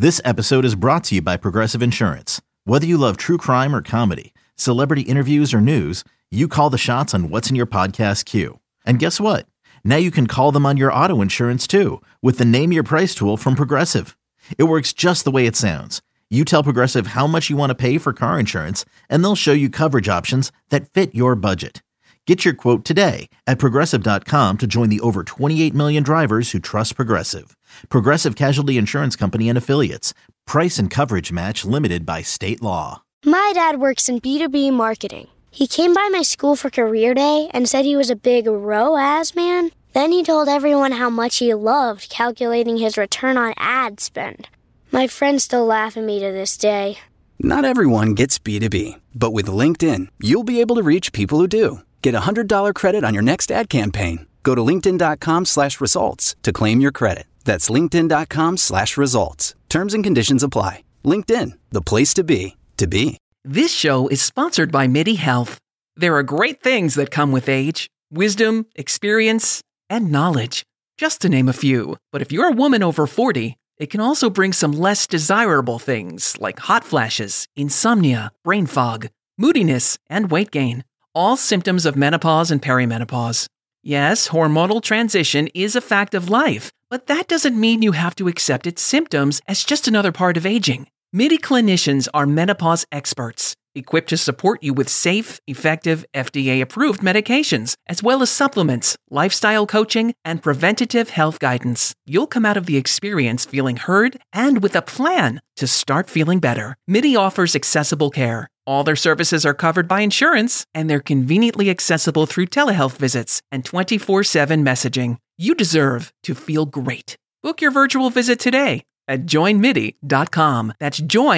This episode is brought to you by Progressive Insurance. Whether you love true crime or comedy, celebrity interviews or news, you call the shots on what's in your podcast queue. And guess what? Now you can call them on your auto insurance too with the Name Your Price tool from Progressive. It works just the way it sounds. You tell Progressive how much you want to pay for car insurance, and they'll show you coverage options that fit your budget. Get your quote today at Progressive.com to join the over 28 million drivers who trust Progressive. Progressive Casualty Insurance Company and Affiliates. Price and coverage match limited by state law. My dad works in B2B marketing. He came by my school for career day and said he was a big ROAS man. Then he told everyone how much he loved calculating his return on ad spend. My friends still laugh at me to this day. Not everyone gets B2B, but with LinkedIn, you'll be able to reach people who do. Get a $100 credit on your next ad campaign. Go to linkedin.com/results to claim your credit. That's linkedin.com/results. Terms and conditions apply. LinkedIn, the place to be, to be. This show is sponsored by MIDI Health. There are great things that come with age: wisdom, experience, and knowledge, just to name a few. But if you're a woman over 40, it can also bring some less desirable things like hot flashes, insomnia, brain fog, moodiness, and weight gain. All symptoms of menopause and perimenopause. Yes, hormonal transition is a fact of life, but that doesn't mean you have to accept its symptoms as just another part of aging. MIDI clinicians are menopause experts, equipped to support you with safe, effective, FDA-approved medications, as well as supplements, lifestyle coaching, and preventative health guidance. You'll come out of the experience feeling heard and with a plan to start feeling better. MIDI offers accessible care. All their services are covered by insurance, and they're conveniently accessible through telehealth visits and 24/7 messaging. You deserve to feel great. Book your virtual visit today at joinmidi.com. That's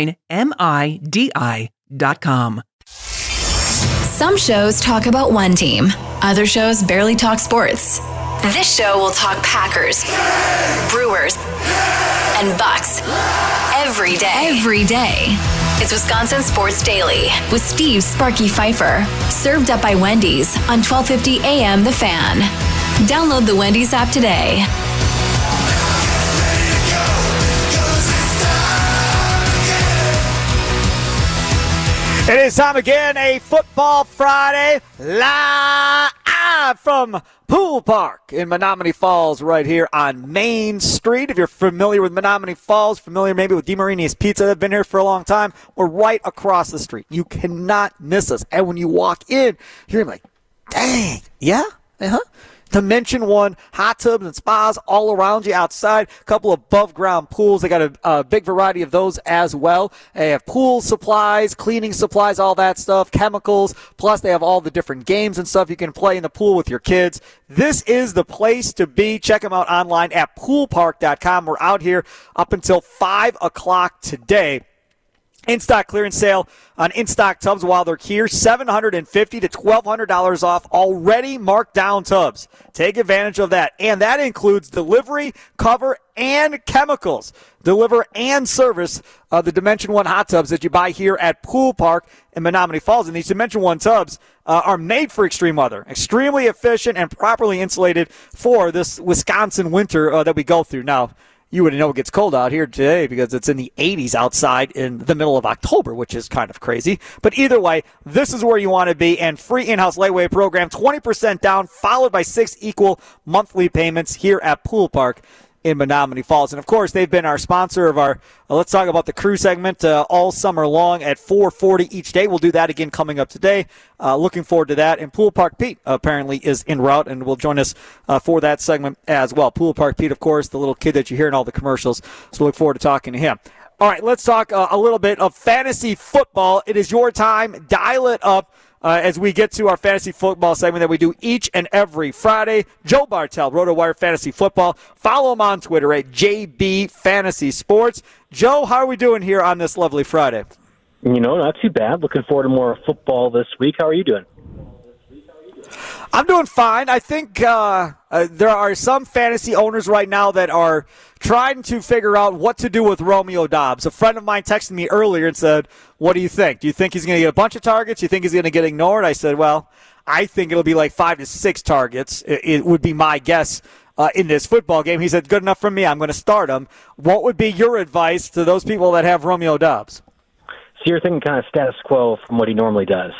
joinmidi.com. Some shows talk about one team. Other shows barely talk sports. This show will talk Packers, Brewers, and Bucks every day. It's Wisconsin Sports Daily with Steve Sparky Pfeiffer. Served up by Wendy's on 1250 AM The Fan. Download the Wendy's app today. It is time again, a Football Friday, live from Pool Park in Menomonee Falls right here on Main Street. If you're familiar with Menomonee Falls, familiar maybe with DeMarini's Pizza, they've been here for a long time, we're right across the street. You cannot miss us. And when you walk in, you're like, dang, yeah? Uh-huh. Dimension One hot tubs and spas all around you outside. A couple of above-ground pools. They got a big variety of those as well. They have pool supplies, cleaning supplies, all that stuff, chemicals. Plus, they have all the different games and stuff you can play in the pool with your kids. This is the place to be. Check them out online at poolpark.com. We're out here up until 5 o'clock today. In-stock clearance sale on in-stock tubs while they're here. $750 to $1,200 off already marked down tubs. Take advantage of that. And that includes delivery, cover, and chemicals. Deliver and service the Dimension One hot tubs that you buy here at Pool Park in Menomonee Falls. And these Dimension One tubs are made for extreme weather. Extremely efficient and properly insulated for this Wisconsin winter that we go through. Now, you wouldn't know it gets cold out here today because it's in the 80s outside in the middle of October, which is kind of crazy. But either way, this is where you want to be. And free in-house layaway program, 20% down, followed by 6 equal monthly payments here at Pool Park in Menomonee Falls. And, of course, they've been our sponsor of our Let's Talk About the Crew segment all summer long at 4:40 each day. We'll do that again coming up today. Looking forward to that. And Pool Park Pete apparently is en route and will join us for that segment as well. Pool Park Pete, of course, the little kid that you hear in all the commercials. So look forward to talking to him. All right, let's talk a little bit of fantasy football. It is your time. Dial it up. As we get to our fantasy football segment that we do each and every Friday. Joe Bartel, RotoWire Fantasy Football. Follow him on Twitter at JB Fantasy Sports. Joe, how are we doing here on this lovely Friday? You know, not too bad. Looking forward to more football this week. How are you doing? I'm doing fine. I think there are some fantasy owners right now that are trying to figure out what to do with Romeo Doubs. A friend of mine texted me earlier and said, what do you think? Do you think he's going to get a bunch of targets? Do you think he's going to get ignored? I said, well, I think it'll be like 5 to 6 targets. It would be my guess in this football game. He said, good enough for me. I'm going to start him. What would be your advice to those people that have Romeo Doubs? So you're thinking kind of status quo from what he normally does.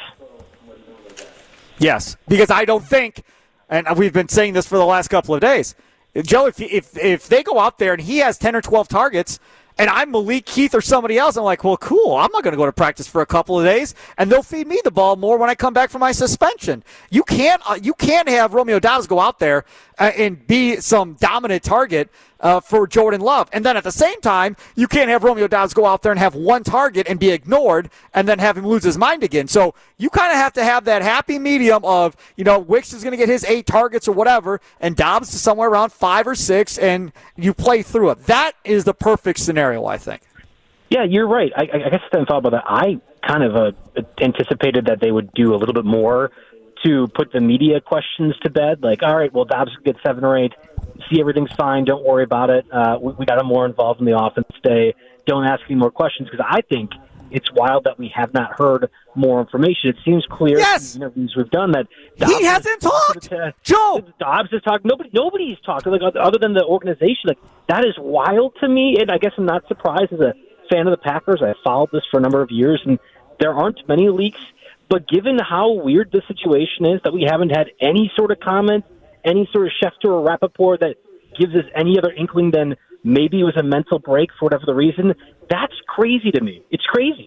Yes, because I don't think, and we've been saying this for the last couple of days, Joe, if they go out there and he has 10 or 12 targets, and I'm Malik Heath or somebody else, I'm like, well, cool, I'm not going to go to practice for a couple of days, and they'll feed me the ball more when I come back from my suspension. You can't have Romeo Doubs go out there and be some dominant target for Jordan Love. And then at the same time, you can't have Romeo Doubs go out there and have one target and be ignored and then have him lose his mind again. So you kind of have to have that happy medium of, Wicks is going to get his 8 targets or whatever, and Doubs to somewhere around 5 or 6, and you play through it. That is the perfect scenario, I think. Yeah, you're right. I guess I hadn't thought about that. I kind of anticipated that they would do a little bit more to put the media questions to bed. Like, all right, well, Doubs can get 7 or 8. See, everything's fine. Don't worry about it. We got him more involved in the offense today. Don't ask any more questions, because I think it's wild that we have not heard more information. It seems clear from the interviews we've done that Doubs he hasn't talked. Joe, Doubs has talked. Nobody's talked, like, other than the organization. Like, that is wild to me, and I guess I'm not surprised as a fan of the Packers. I followed this for a number of years, and there aren't many leaks. But given how weird the situation is, that we haven't had any sort of comment, any sort of Schefter or Rappaport that gives us any other inkling than maybe it was a mental break for whatever the reason, that's crazy to me. It's crazy.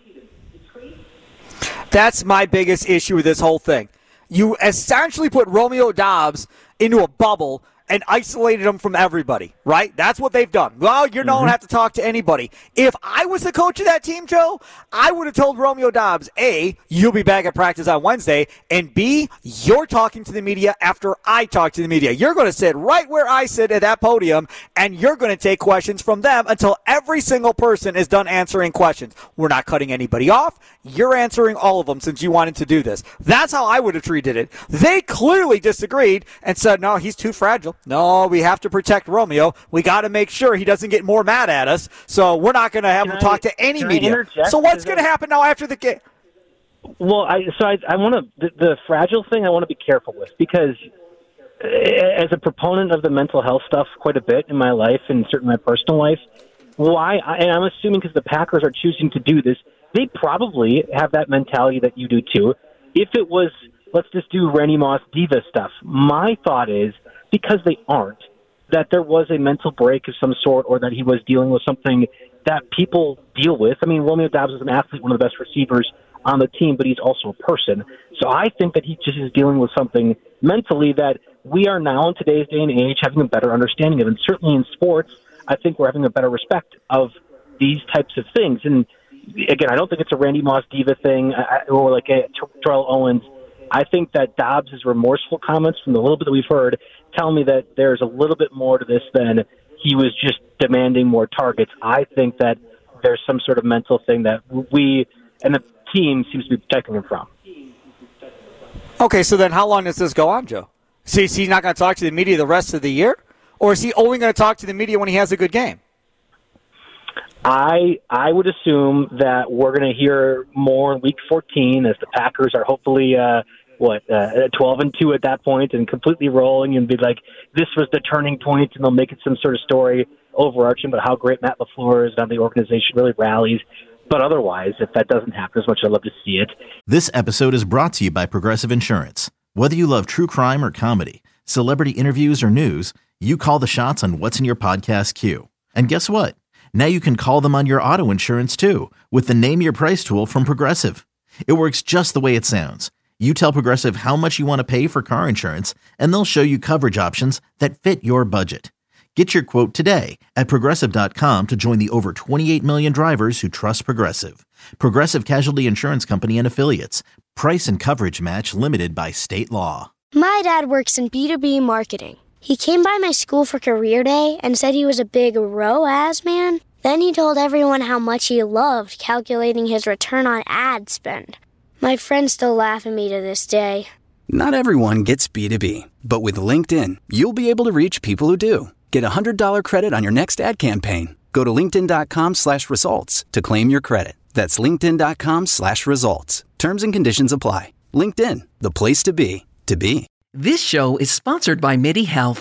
That's my biggest issue with this whole thing. You essentially put Romeo Doubs into a bubble and isolated him from everybody, right? That's what they've done. Well, you don't have to talk to anybody. If I was the coach of that team, Joe, I would have told Romeo Doubs, A, you'll be back at practice on Wednesday, and B, you're talking to the media after I talk to the media. You're going to sit right where I sit at that podium, and you're going to take questions from them until every single person is done answering questions. We're not cutting anybody off. You're answering all of them since you wanted to do this. That's how I would have treated it. They clearly disagreed and said, no, he's too fragile. No, we have to protect Romeo. We got to make sure he doesn't get more mad at us. So we're not going to have him talk to any media. So what's going to happen now after the game? Well, I want to the fragile thing. I want to be careful with, because as a proponent of the mental health stuff quite a bit in my life and certainly my personal life, and I'm assuming because the Packers are choosing to do this, they probably have that mentality that you do too. If it was, let's just do Randy Moss diva stuff, my thought is, because they aren't, that there was a mental break of some sort, or that he was dealing with something that people deal with. I mean, Romeo Doubs is an athlete, one of the best receivers on the team, but he's also a person. So I think that he just is dealing with something mentally that we are now in today's day and age having a better understanding of. And certainly in sports, I think we're having a better respect of these types of things. And again, I don't think it's a Randy Moss diva thing or like a Terrell Owens. I think that Dobbs' remorseful comments from the little bit that we've heard tell me that there's a little bit more to this than he was just demanding more targets. I think that there's some sort of mental thing that we and the team seems to be protecting him from. Okay, so then how long does this go on, Joe? So is he not going to talk to the media the rest of the year? Or is he only going to talk to the media when he has a good game? I would assume that we're going to hear more in Week 14 as the Packers are hopefully 12-2 at that point and completely rolling, and be like, this was the turning point, and they'll make it some sort of story overarching about how great Matt LaFleur is, and how the organization really rallies. But otherwise, if that doesn't happen, as much as I'd love to see it. This episode is brought to you by Progressive Insurance. Whether you love true crime or comedy, celebrity interviews or news, you call the shots on what's in your podcast queue. And guess what? Now you can call them on your auto insurance too, with the Name Your Price tool from Progressive. It works just the way it sounds. You tell Progressive how much you want to pay for car insurance, and they'll show you coverage options that fit your budget. Get your quote today at Progressive.com to join the over 28 million drivers who trust Progressive. Progressive Casualty Insurance Company and Affiliates. Price and coverage match limited by state law. My dad works in B2B marketing. He came by my school for career day and said he was a big ROAS man. Then he told everyone how much he loved calculating his return on ad spend. My friends still laugh at me to this day. Not everyone gets B2B, but with LinkedIn, you'll be able to reach people who do. Get a $100 credit on your next ad campaign. Go to linkedin.com/results to claim your credit. That's linkedin.com/results. Terms and conditions apply. LinkedIn, the place to be, to be. This show is sponsored by MIDI Health.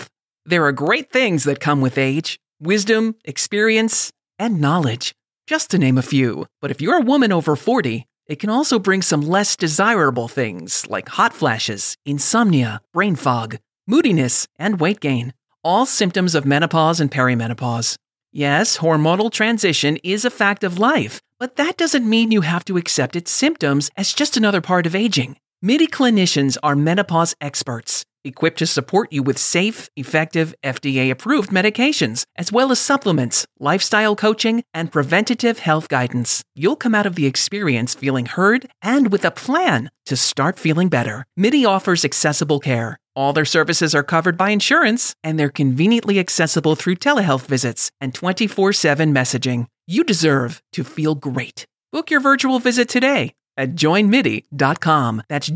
There are great things that come with age: wisdom, experience, and knowledge, just to name a few. But if you're a woman over 40, it can also bring some less desirable things like hot flashes, insomnia, brain fog, moodiness, and weight gain, all symptoms of menopause and perimenopause. Yes, hormonal transition is a fact of life, but that doesn't mean you have to accept its symptoms as just another part of aging. MIDI clinicians are menopause experts, equipped to support you with safe, effective, FDA-approved medications, as well as supplements, lifestyle coaching, and preventative health guidance. You'll come out of the experience feeling heard and with a plan to start feeling better. MIDI offers accessible care. All their services are covered by insurance, and they're conveniently accessible through telehealth visits and 24/7 messaging. You deserve to feel great. Book your virtual visit today at joinmidi.com. That's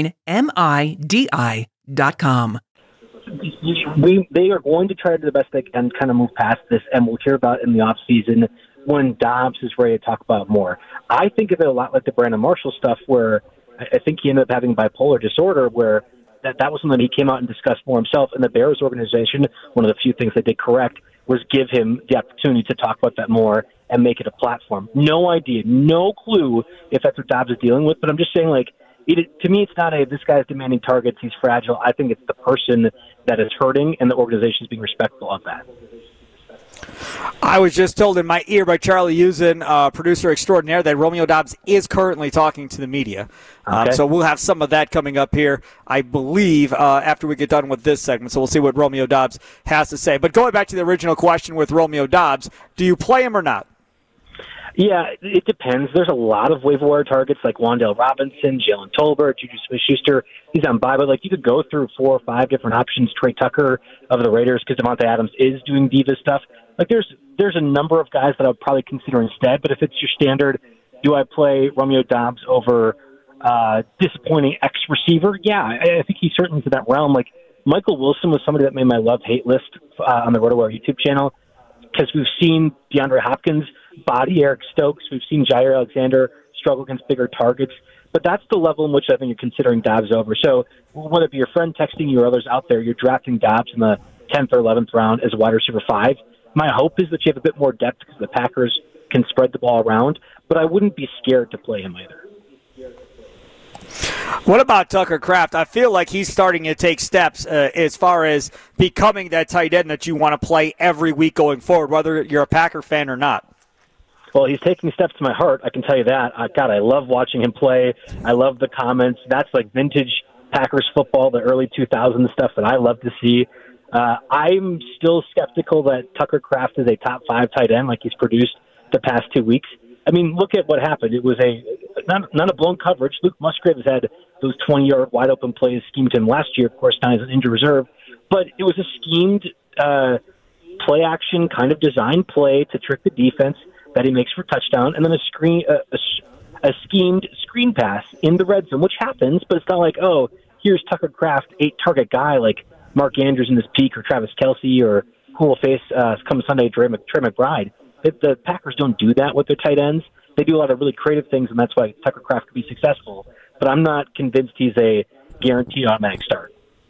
joinmidi.com. They are going to try to do the best they can, kind of move past this, and we'll hear about it in the offseason when Dobbs is ready to talk about more. I think of it a lot like the Brandon Marshall stuff, where I think he ended up having bipolar disorder, where that was something he came out and discussed more himself. And the Bears organization, one of the few things they did correct was give him the opportunity to talk about that more and make it a platform. No idea, no clue if that's what Dobbs is dealing with, but I'm just saying, like, to me, it's not this guy's demanding targets, he's fragile. I think it's the person that is hurting, and the organization is being respectful of that. I was just told in my ear by Charlie Usen, producer extraordinaire, that Romeo Dobbs is currently talking to the media. Okay. So we'll have some of that coming up here, I believe, after we get done with this segment. So we'll see what Romeo Dobbs has to say. But going back to the original question with Romeo Dobbs, do you play him or not? Yeah, it depends. There's a lot of waiver wire targets like Wan'Dale Robinson, Jalen Tolbert, Juju Smith-Schuster. He's on bye, but like you could go through 4 or 5 different options. Trey Tucker of the Raiders, because Devontae Adams is doing diva stuff. Like there's a number of guys that I would probably consider instead. But if it's your standard, do I play Romeo Dobbs over disappointing X receiver? Yeah, I think he's certainly to that realm. Like Michael Wilson was somebody that made my love-hate list on the RotoWire YouTube channel, because we've seen DeAndre Hopkins body Eric Stokes. We've seen Jair Alexander struggle against bigger targets. But that's the level in which I think you're considering Dobbs over. So whether it be your friend texting you or others out there, you're drafting Dobbs in the 10th or 11th round as a wide receiver 5. My hope is that you have a bit more depth because the Packers can spread the ball around. But I wouldn't be scared to play him either. What about Tucker Kraft? I feel like he's starting to take steps as far as becoming that tight end that you want to play every week going forward, whether you're a Packer fan or not. Well, he's taking steps to my heart, I can tell you that. God, I love watching him play. I love the comments. That's like vintage Packers football, the early 2000s stuff that I love to see. I'm still skeptical that Tucker Kraft is a top 5 tight end like he's produced the past 2 weeks. I mean, look at what happened. It was not a blown coverage. Luke Musgrave has had those 20-yard wide-open plays schemed to him last year. Of course, now he's an injured reserve. But it was a schemed play-action kind of design play to trick the defense that he makes for touchdown, and then a schemed screen pass in the red zone, which happens, but it's not like, oh, here's Tucker Kraft, 8-target guy like Mark Andrews in this peak or Travis Kelce or who will face come Sunday, Trey McBride. The Packers don't do that with their tight ends. They do a lot of really creative things, and that's why Tucker Kraft could be successful. But I'm not convinced he's a guaranteed automatic start.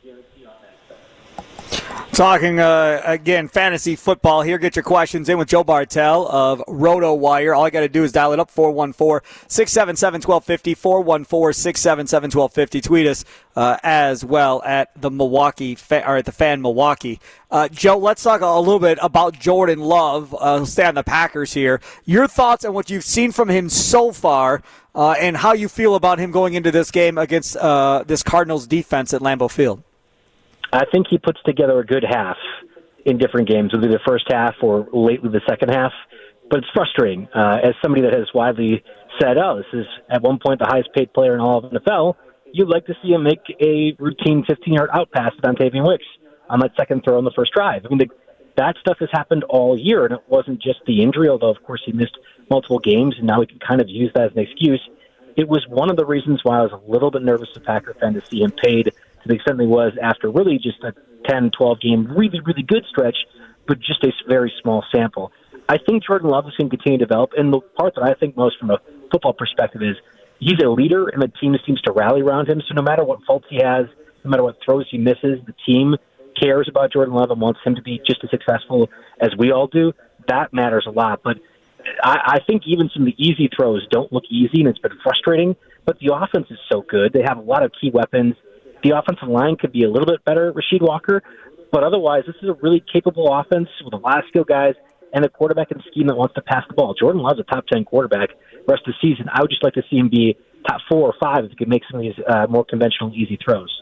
Talking, again, fantasy football here. Get your questions in with Joe Bartel of RotoWire. All you got to do is dial it up, 414-677-1250, 414-677-1250. Tweet us as well at the at the Fan Milwaukee. Joe, let's talk a little bit about Jordan Love. Stay on the Packers here. Your thoughts on what you've seen from him so far and how you feel about him going into this game against this Cardinals defense at Lambeau Field. I think he puts together a good half in different games, whether the first half or lately the second half. But it's frustrating. As somebody that has widely said, this is at one point the highest paid player in all of the NFL, you'd like to see him make a routine 15-yard out pass to Dontavian Wicks on that second throw in the first drive. I mean, that stuff has happened all year, and it wasn't just the injury, although, of course, he missed multiple games, and now we can kind of use that as an excuse. It was one of the reasons why I was a little bit nervous as a Packer fan to see him paid to the extent he was after really just a 10, 12-game really, really good stretch, but just a very small sample. I think Jordan Love is going to continue to develop, and the part that I think most from a football perspective is he's a leader, and the team seems to rally around him, so no matter what faults he has, no matter what throws he misses, the team cares about Jordan Love and wants him to be just as successful as we all do, that matters a lot. But I think even some of the easy throws don't look easy, and it's been frustrating. But the offense is so good. They have a lot of key weapons. The offensive line could be a little bit better, Rasheed Walker. But otherwise, this is a really capable offense with a lot of skill guys and a quarterback in scheme that wants to pass the ball. Jordan Love's a top 10 quarterback the rest of the season. I would just like to see him be top 4 or 5 if he could make some of these more conventional, easy throws.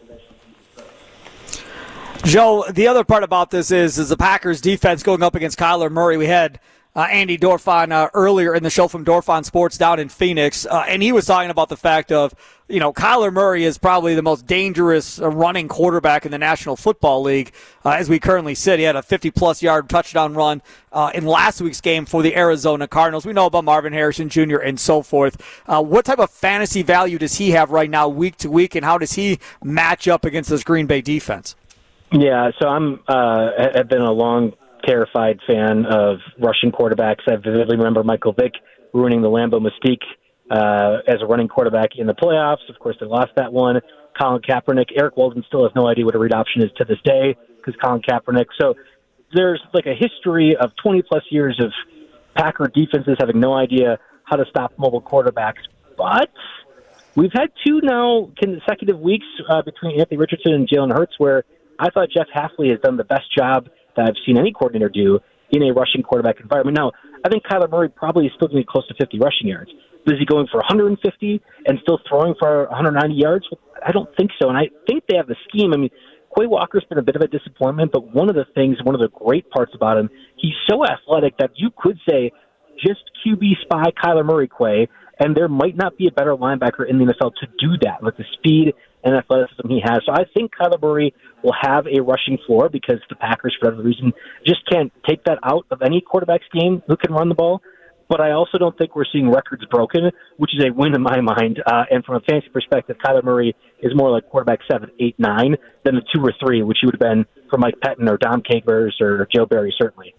Joe, the other part about this is the Packers defense going up against Kyler Murray. We had Andy Dorfan earlier in the show from Dorfan Sports down in Phoenix, and he was talking about the fact of, Kyler Murray is probably the most dangerous running quarterback in the National Football League as we currently sit. He had a 50-plus yard touchdown run in last week's game for the Arizona Cardinals. We know about Marvin Harrison Jr. and so forth. What type of fantasy value does he have right now week to week, and how does he match up against this Green Bay defense? Yeah, so I've been a long, terrified fan of rushing quarterbacks. I vividly remember Michael Vick ruining the Lambeau mystique as a running quarterback in the playoffs. Of course, they lost that one. Colin Kaepernick, Eric Walden still has no idea what a read option is to this day because Colin Kaepernick. So there's like a history of 20-plus years of Packer defenses having no idea how to stop mobile quarterbacks. But we've had 2 now consecutive weeks between Anthony Richardson and Jalen Hurts where I thought Jeff Hafley has done the best job that I've seen any coordinator do in a rushing quarterback environment. Now, I think Kyler Murray probably is still going to be close to 50 rushing yards. Is he going for 150 and still throwing for 190 yards? I don't think so, and I think they have the scheme. I mean, Quay Walker's been a bit of a disappointment, but one of the great parts about him, he's so athletic that you could say just QB spy Kyler Murray, Quay, and there might not be a better linebacker in the NFL to do that with the speed and athleticism he has. So I think Kyler Murray will have a rushing floor because the Packers, for whatever reason, just can't take that out of any quarterback's game who can run the ball. But I also don't think we're seeing records broken, which is a win in my mind. And from a fantasy perspective, Kyler Murray is more like quarterback 7, 8, 9 than the 2 or 3, which he would have been for Mike Pettin or Dom Capers or Joe Barry, certainly.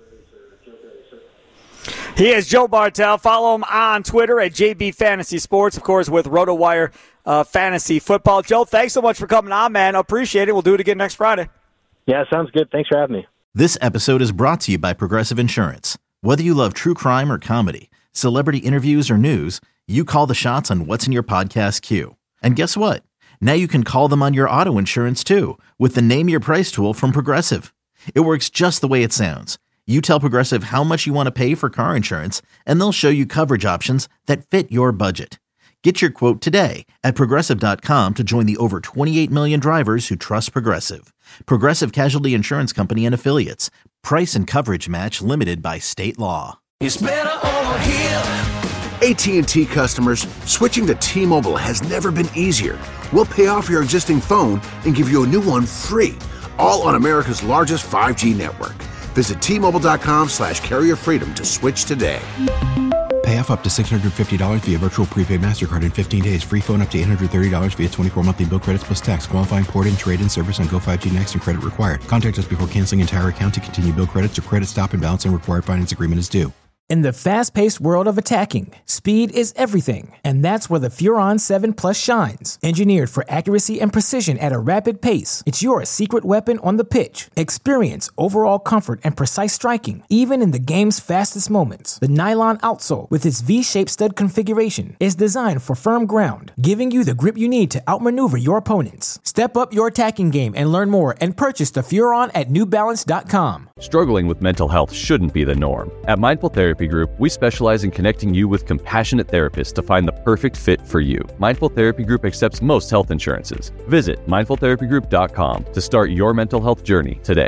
He is Joe Bartel. Follow him on Twitter at JB Fantasy Sports, of course, with RotoWire Fantasy Football. Joe, thanks so much for coming on, man. I appreciate it. We'll do it again next Friday. Yeah, sounds good. Thanks for having me. This episode is brought to you by Progressive Insurance. Whether you love true crime or comedy, celebrity interviews or news, you call the shots on what's in your podcast queue. And guess what? Now you can call them on your auto insurance too with the Name Your Price tool from Progressive. It works just the way it sounds. You tell Progressive how much you want to pay for car insurance, and they'll show you coverage options that fit your budget. Get your quote today at Progressive.com to join the over 28 million drivers who trust Progressive. Progressive Casualty Insurance Company and Affiliates. Price and coverage match limited by state law. It's better over here. AT&T customers, switching to T-Mobile has never been easier. We'll pay off your existing phone and give you a new one free, all on America's largest 5G network. Visit T-Mobile.com/Carrier Freedom to switch today. Pay off up to $650 via virtual prepaid MasterCard in 15 days. Free phone up to $830 via 24 monthly bill credits plus tax. Qualifying port and trade-in service on Go 5G Next and credit required. Contact us before canceling entire account to continue bill credits or credit stop and balance and required finance agreement is due. In the fast-paced world of attacking, speed is everything, and that's where the Furon 7 Plus shines. Engineered for accuracy and precision at a rapid pace, it's your secret weapon on the pitch. Experience overall comfort and precise striking, even in the game's fastest moments. The nylon outsole, with its V-shaped stud configuration, is designed for firm ground, giving you the grip you need to outmaneuver your opponents. Step up your attacking game and learn more and purchase the Furon at NewBalance.com. Struggling with mental health shouldn't be the norm. At Mindful Therapy Group, we specialize in connecting you with compassionate therapists to find the perfect fit for you. Mindful Therapy Group accepts most health insurances. Visit mindfultherapygroup.com to start your mental health journey today.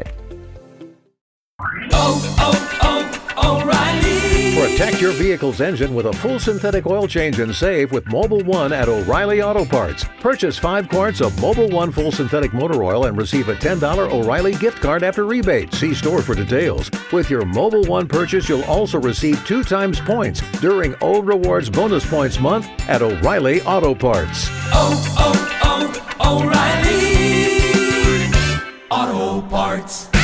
O'Reilly. Protect your vehicle's engine with a full synthetic oil change and save with Mobil 1 at O'Reilly Auto Parts. Purchase 5 quarts of Mobil 1 full synthetic motor oil and receive a $10 O'Reilly gift card after rebate. See store for details. With your Mobil 1 purchase, you'll also receive 2 times points during Old Rewards Bonus Points Month at O'Reilly Auto Parts. O'Reilly Auto Parts.